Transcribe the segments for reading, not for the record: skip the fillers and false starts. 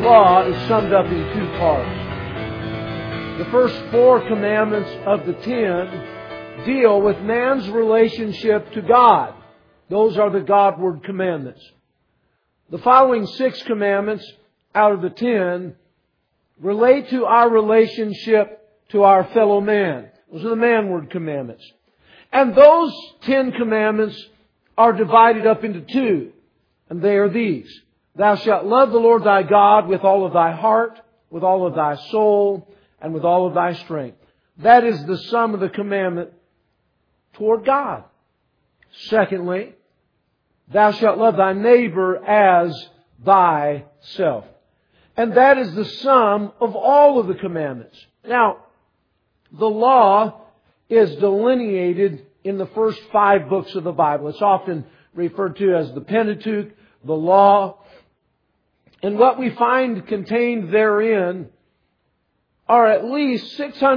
law is summed up in two parts. The first 4 commandments of the 10 deal with man's relationship to God. Those are the Godward commandments. The following 6 commandments out of the 10 relate to our relationship to our fellow man. Those are the manward commandments. And those 10 commandments are divided up into 2. And they are these. Thou shalt love the Lord thy God with all of thy heart, with all of thy soul, and with all of thy strength. That is the sum of the commandment toward God. Secondly, thou shalt love thy neighbor as thyself. And that is the sum of all of the commandments. Now, the law is delineated in the first 5 books of the Bible. It's often referred to as the Pentateuch, the law. And what we find contained therein are at least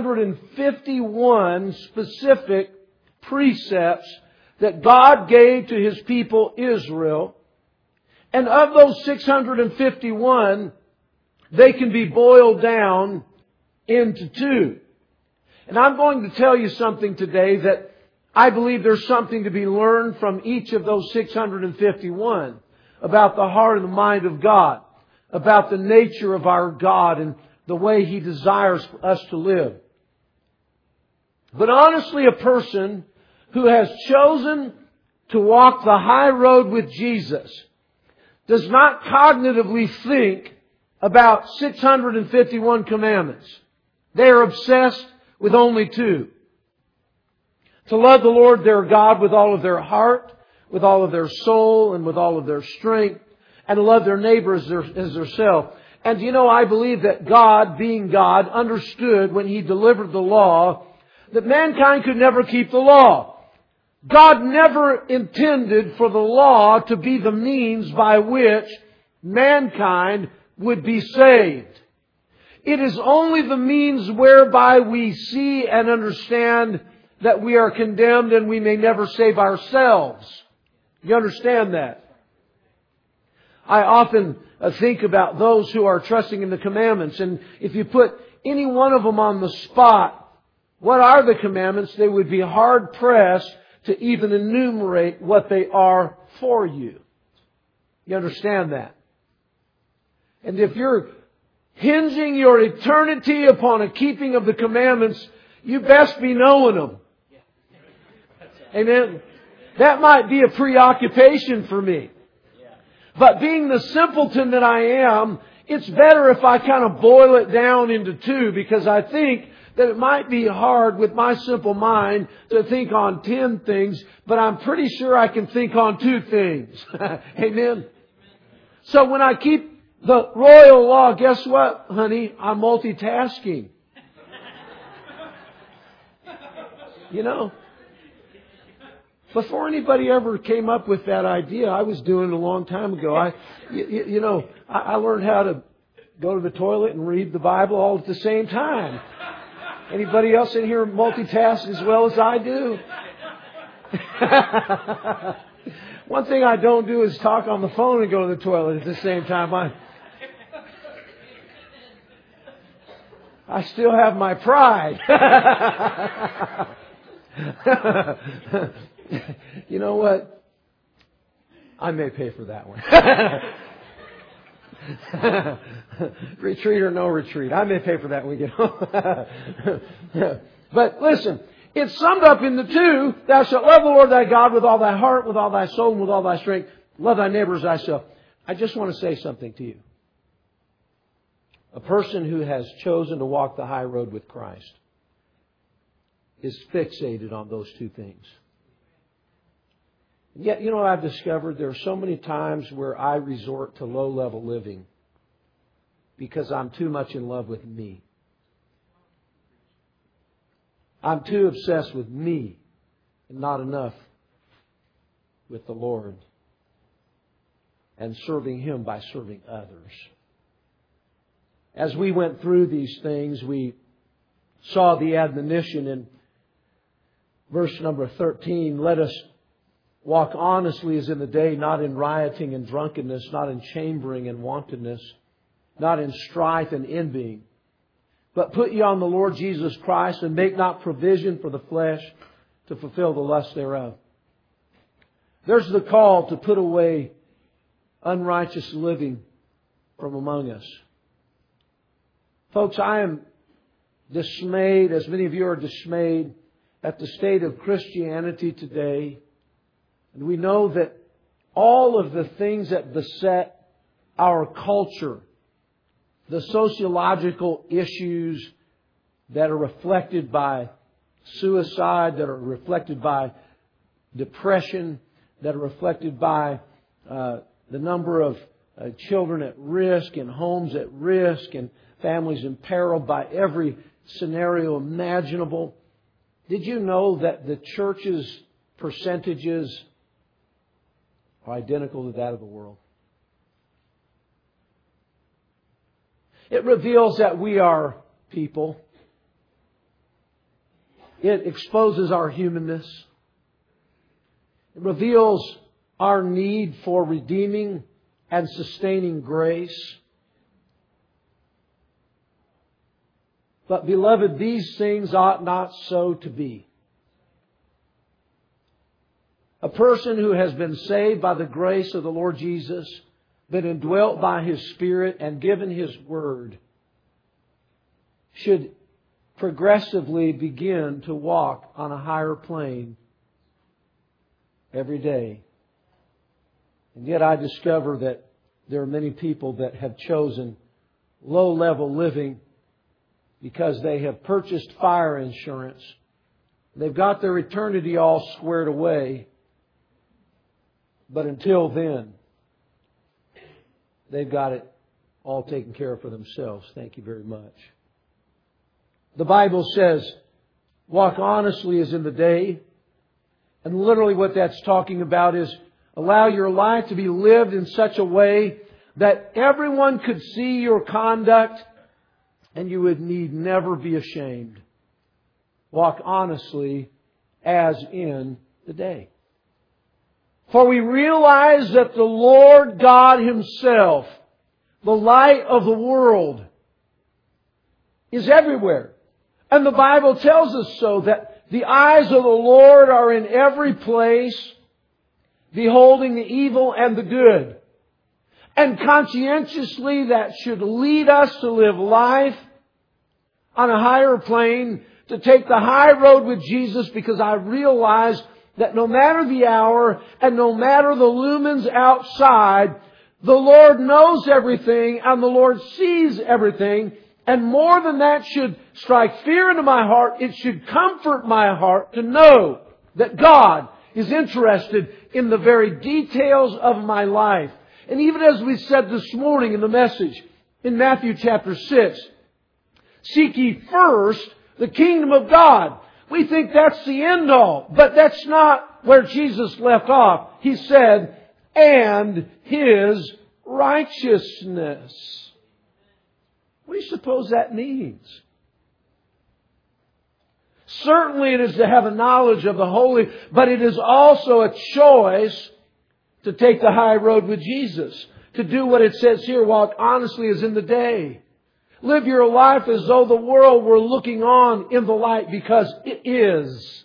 651 specific precepts that God gave to His people Israel. And of those 651, they can be boiled down into 2. And I'm going to tell you something today that I believe there's something to be learned from each of those 651 about the heart and the mind of God, about the nature of our God and the way He desires us to live. But honestly, a person who has chosen to walk the high road with Jesus does not cognitively think about 651 commandments. They are obsessed with only 2. To love the Lord their God with all of their heart, with all of their soul, and with all of their strength, and to love their neighbor as theirself. And you know, I believe that God, being God, understood when He delivered the law that mankind could never keep the law. God never intended for the law to be the means by which mankind would be saved. It is only the means whereby we see and understand that we are condemned and we may never save ourselves. You understand that? I often think about those who are trusting in the commandments. And if you put any one of them on the spot, what are the commandments? They would be hard pressed to even enumerate what they are for you. You understand that? And if you're hinging your eternity upon a keeping of the commandments, you best be knowing them. Amen? That might be a preoccupation for me. But being the simpleton that I am, it's better if I kind of boil it down into 2, because I think that it might be hard with my simple mind to think on 10 things, but I'm pretty sure I can think on 2 things. Amen? So when I keep the royal law, guess what, honey? I'm multitasking. You know? Before anybody ever came up with that idea, I was doing it a long time ago. I learned how to go to the toilet and read the Bible all at the same time. Anybody else in here multitask as well as I do? One thing I don't do is talk on the phone and go to the toilet at the same time. I still have my pride. You know what? I may pay for that one. Retreat or no retreat. I may pay for that when we get home. But listen, it's summed up in the 2. Thou shalt love the Lord thy God with all thy heart, with all thy soul, and with all thy strength. Love thy neighbor as thyself. I just want to say something to you. A person who has chosen to walk the high road with Christ is fixated on those 2 things. Yet, you know what I've discovered? There are so many times where I resort to low-level living because I'm too much in love with me. I'm too obsessed with me and not enough with the Lord and serving Him by serving others. As we went through these things, we saw the admonition in verse number 13. Let us walk honestly as in the day, not in rioting and drunkenness, not in chambering and wantonness, not in strife and envying. But put ye on the Lord Jesus Christ, and make not provision for the flesh to fulfill the lust thereof. There's the call to put away unrighteous living from among us. Folks, I am dismayed, as many of you are dismayed, at the state of Christianity today. And we know that all of the things that beset our culture, the sociological issues that are reflected by suicide, that are reflected by depression, that are reflected by the number of children at risk and homes at risk and families imperiled by every scenario imaginable. Did you know that the church's percentages are identical to that of the world? It reveals that we are people. It exposes our humanness. It reveals our need for redeeming and sustaining grace. But beloved, these things ought not so to be. A person who has been saved by the grace of the Lord Jesus, been indwelt by His Spirit and given His Word, should progressively begin to walk on a higher plane every day. And yet I discover that there are many people that have chosen low-level living because they have purchased fire insurance. They've got their eternity all squared away. But until then, they've got it all taken care of for themselves. Thank you very much. The Bible says, walk honestly as in the day. And literally what that's talking about is allow your life to be lived in such a way that everyone could see your conduct and you would need never be ashamed. Walk honestly as in the day. For we realize that the Lord God Himself, the light of the world, is everywhere. And the Bible tells us so, that the eyes of the Lord are in every place, beholding the evil and the good. And conscientiously that should lead us to live life on a higher plane, to take the high road with Jesus, because I realize that no matter the hour and no matter the lumens outside, the Lord knows everything and the Lord sees everything. And more than that should strike fear into my heart, it should comfort my heart to know that God is interested in the very details of my life. And even as we said this morning in the message in Matthew chapter 6, seek ye first the kingdom of God. We think that's the end all, but that's not where Jesus left off. He said, and His righteousness. What do you suppose that means? Certainly it is to have a knowledge of the holy, but it is also a choice to take the high road with Jesus. To do what it says here, walk honestly as in the day. Live your life as though the world were looking on in the light, because it is.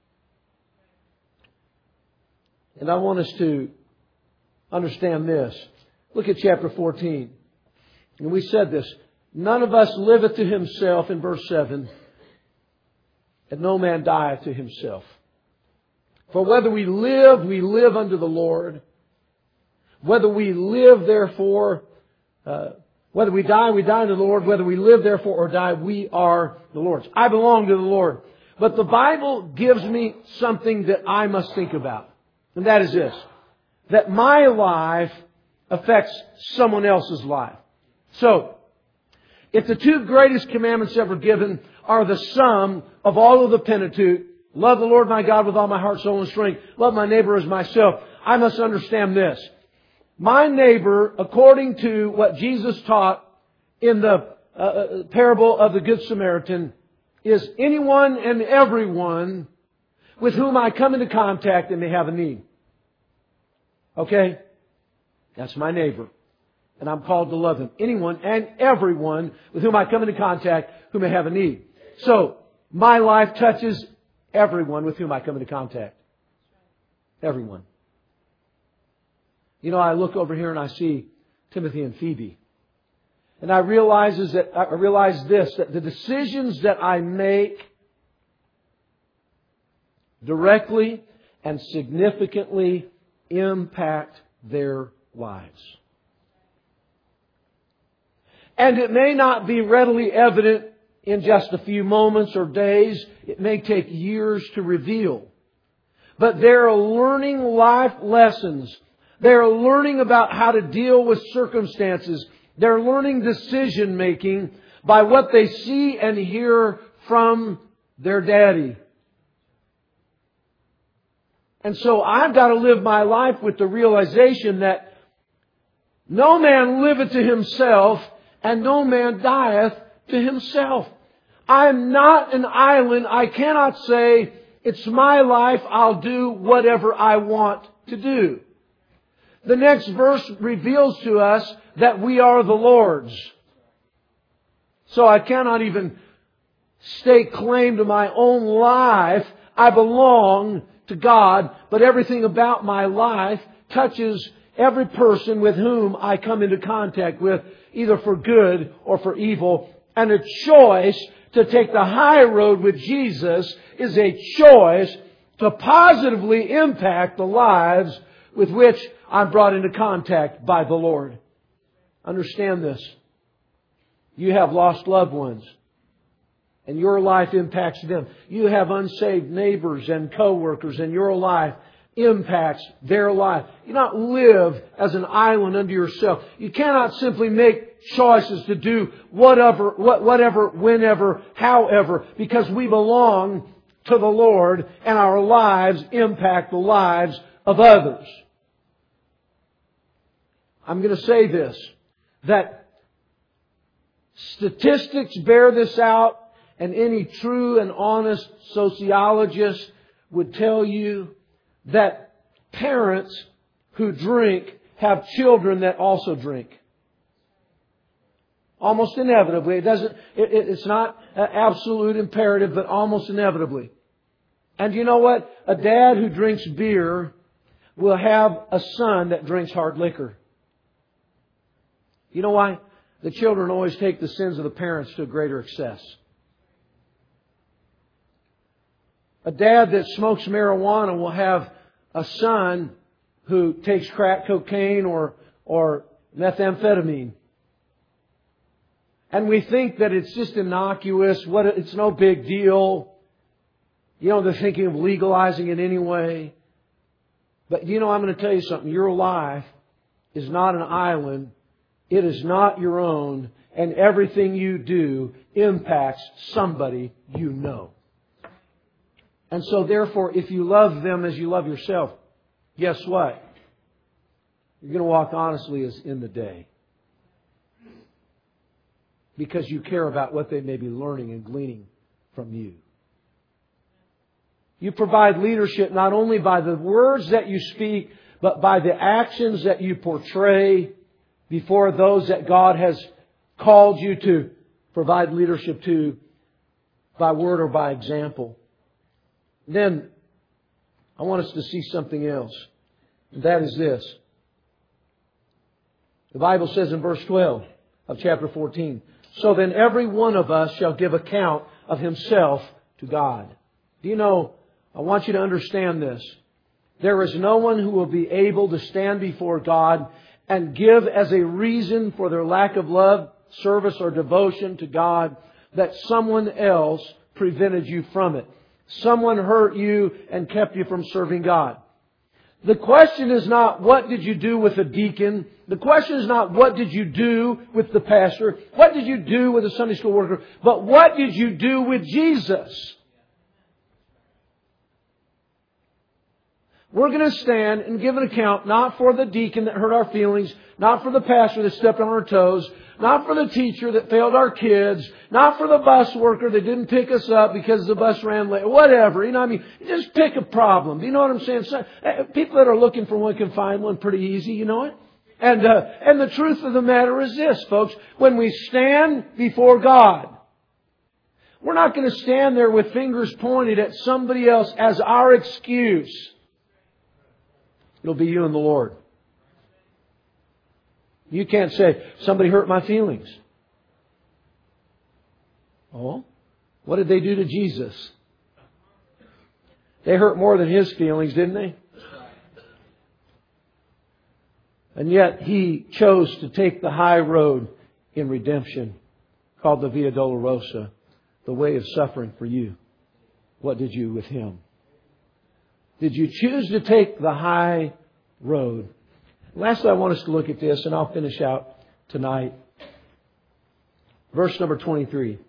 And I want us to understand this. Look at chapter 14. And we said this. None of us liveth to himself, in verse 7. And no man dieth to himself. For whether we live unto the Lord. Whether we live, therefore, whether we die unto the Lord. Whether we live, therefore, or die, we are the Lord's. I belong to the Lord. But the Bible gives me something that I must think about. And that is this. That my life affects someone else's life. So, if the two greatest commandments ever given are the sum of all of the Pentateuch, love the Lord my God with all my heart, soul, and strength, love my neighbor as myself, I must understand this. My neighbor, according to what Jesus taught in the parable of the Good Samaritan, is anyone and everyone with whom I come into contact and they have a need. Okay? That's my neighbor. And I'm called to love them. Anyone and everyone with whom I come into contact who may have a need. So, my life touches everyone with whom I come into contact. Everyone. You know, I look over here and I see Timothy and Phoebe. And I realize this, that the decisions that I make directly and significantly impact their lives. And it may not be readily evident in just a few moments or days. It may take years to reveal. But they're learning life lessons. They're learning about how to deal with circumstances. They're learning decision making by what they see and hear from their daddy. And so I've got to live my life with the realization that no man liveth to himself, and no man dieth to himself. I am not an island. I cannot say, it's my life, I'll do whatever I want to do. The next verse reveals to us that we are the Lord's. So I cannot even stake claim to my own life. I belong to God, but everything about my life touches every person with whom I come into contact with, either for good or for evil. And a choice to take the high road with Jesus is a choice to positively impact the lives with which I'm brought into contact by the Lord. Understand this. You have lost loved ones, and your life impacts them. You have unsaved neighbors and co-workers, and your life impacts their life. You not live as an island unto yourself. You cannot simply make choices to do whatever, whenever, however, because we belong to the Lord, and our lives impact the lives of others. I'm going to say this, that statistics bear this out, and any true and honest sociologist would tell you that parents who drink have children that also drink. Almost inevitably. It's not an absolute imperative, but almost inevitably. And you know what? A dad who drinks beer will have a son that drinks hard liquor. You know why? The children always take the sins of the parents to a greater excess. A dad that smokes marijuana will have a son who takes crack cocaine or methamphetamine. And we think that it's just innocuous, it's no big deal. You know, they're thinking of legalizing it anyway. But you know, I'm going to tell you something. Your life is not an island. It is not your own. And everything you do impacts somebody you know. And so therefore, if you love them as you love yourself, guess what? You're going to walk honestly as in the day. Because you care about what they may be learning and gleaning from you. You provide leadership not only by the words that you speak, but by the actions that you portray before those that God has called you to provide leadership to by word or by example. Then, I want us to see something else. And that is this. The Bible says in verse 12 of chapter 14, so then every one of us shall give account of himself to God. Do you know, I want you to understand this. There is no one who will be able to stand before God and give as a reason for their lack of love, service, or devotion to God that someone else prevented you from it. Someone hurt you and kept you from serving God. The question is not, what did you do with the deacon? The question is not, what did you do with the pastor? What did you do with the Sunday school worker? But what did you do with Jesus? We're going to stand and give an account not for the deacon that hurt our feelings, not for the pastor that stepped on our toes, not for the teacher that failed our kids, not for the bus worker that didn't pick us up because the bus ran late, whatever. You know what I mean? Just pick a problem. Do you know what I'm saying? So, people that are looking for one can find one pretty easy, you know it? And the truth of the matter is this, folks. When we stand before God, we're not going to stand there with fingers pointed at somebody else as our excuse. It'll be you and the Lord. You can't say, somebody hurt my feelings. Oh, what did they do to Jesus? They hurt more than His feelings, didn't they? And yet He chose to take the high road in redemption, called the Via Dolorosa, the way of suffering for you. What did you with Him? Did you choose to take the high road? Lastly, I want us to look at this, and I'll finish out tonight. Verse number 23.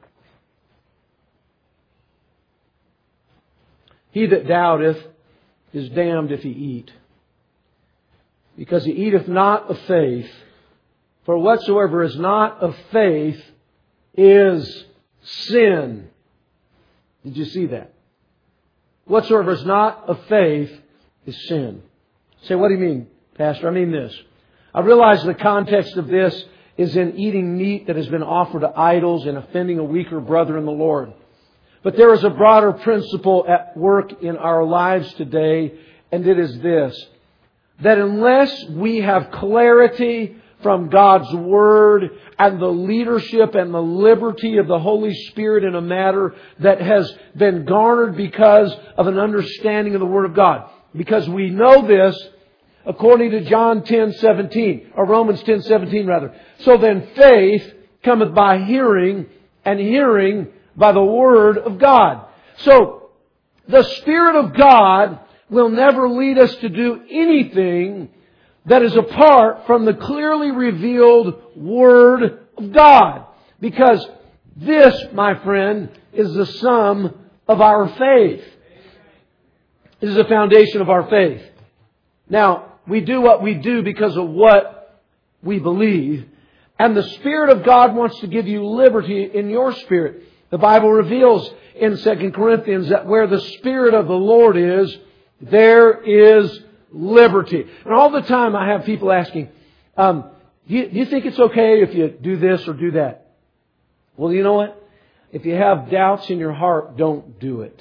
He that doubteth is damned if he eat, because he eateth not of faith. For whatsoever is not of faith is sin. Did you see that? Whatsoever is not of faith is sin. Say, what do you mean, Pastor? I mean this. I realize the context of this is in eating meat that has been offered to idols and offending a weaker brother in the Lord. But there is a broader principle at work in our lives today, and it is this. That unless we have clarity from God's Word and the leadership and the liberty of the Holy Spirit in a matter that has been garnered because of an understanding of the Word of God. Because we know this according to John 10:17, or Romans 10:17 rather. So then faith cometh by hearing, and hearing by the Word of God. So the Spirit of God will never lead us to do anything that is apart from the clearly revealed Word of God. Because this, my friend, is the sum of our faith. This is the foundation of our faith. Now, we do what we do because of what we believe. And the Spirit of God wants to give you liberty in your spirit. The Bible reveals in 2 Corinthians that where the Spirit of the Lord is, there is liberty. And all the time I have people asking, do you think it's okay if you do this or do that? Well, you know what? If you have doubts in your heart, don't do it.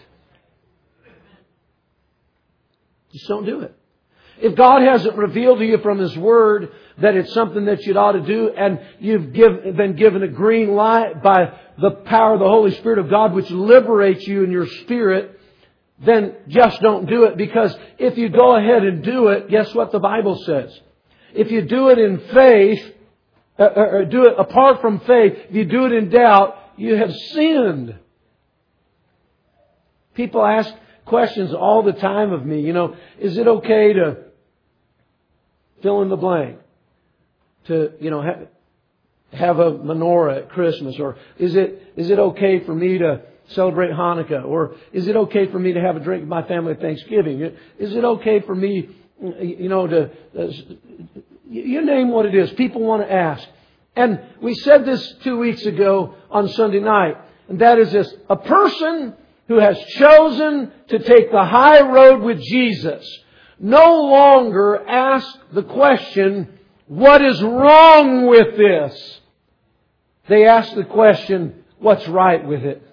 Just don't do it. If God hasn't revealed to you from His Word that it's something that you ought to do, and you've been given a green light by the power of the Holy Spirit of God, which liberates you in your spirit, then just don't do it. Because if you go ahead and do it, guess what the Bible says? If you do it in faith, or do it apart from faith, if you do it in doubt, you have sinned. People ask questions all the time of me. Is it okay to fill in the blank? To, have a menorah at Christmas? Or is it okay for me to celebrate Hanukkah? Or is it okay for me to have a drink with my family at Thanksgiving? Is it okay for me, to... You name what it is. People want to ask. And we said this 2 weeks ago on Sunday night. And that is this. A person who has chosen to take the high road with Jesus no longer asks the question, what is wrong with this? They ask the question, what's right with it?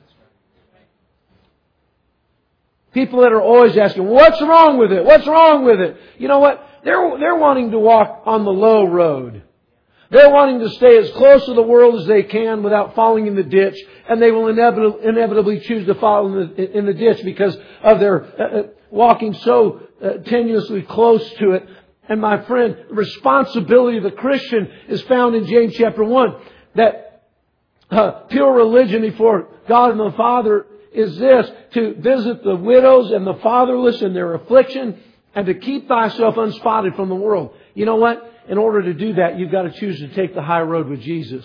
People that are always asking, what's wrong with it? What's wrong with it? You know what? They're wanting to walk on the low road. They're wanting to stay as close to the world as they can without falling in the ditch. And they will inevitably choose to fall in the ditch because of their walking so tenuously close to it. And my friend, the responsibility of the Christian is found in James chapter 1. That pure religion before God and the Father is this: to visit the widows and the fatherless in their affliction, and to keep thyself unspotted from the world. You know what? In order to do that, you've got to choose to take the high road with Jesus.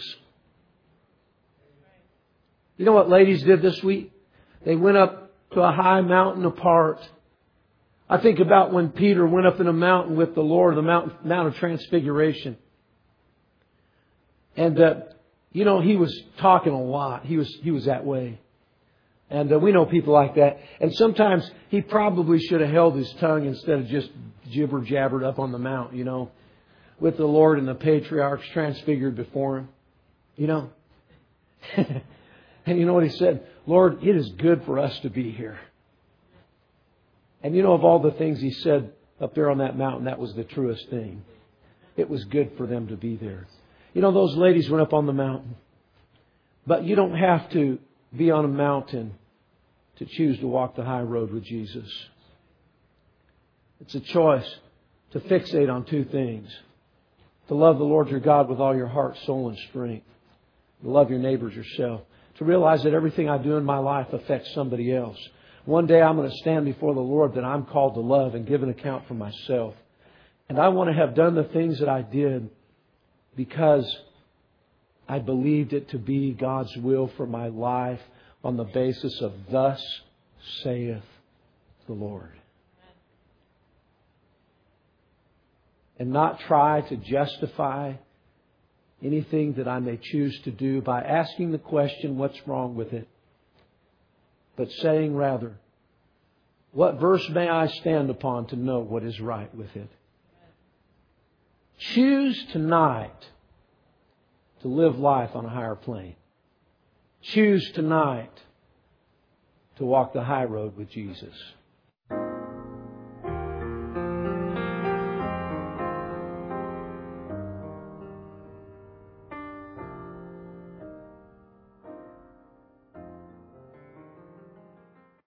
You know what ladies did this week? They went up to a high mountain apart. I think about when Peter went up in a mountain with the Lord, the Mount of Transfiguration. And, he was talking a lot. He was that way. And we know people like that. And sometimes he probably should have held his tongue instead of just jibber-jabbered up on the mount, with the Lord and the patriarchs transfigured before Him. You know? And you know what He said? Lord, it is good for us to be here. And you know, of all the things He said up there on that mountain, that was the truest thing. It was good for them to be there. You know, those ladies went up on the mountain. But you don't have to be on a mountain to choose to walk the high road with Jesus. It's a choice to fixate on two things. To love the Lord your God with all your heart, soul, and strength. To love your neighbors yourself. To realize that everything I do in my life affects somebody else. One day I'm going to stand before the Lord that I'm called to love and give an account for myself. And I want to have done the things that I did because I believed it to be God's will for my life on the basis of thus saith the Lord. And not try to justify anything that I may choose to do by asking the question, what's wrong with it? But saying rather, what verse may I stand upon to know what is right with it? Choose tonight to live life on a higher plane. Choose tonight to walk the high road with Jesus.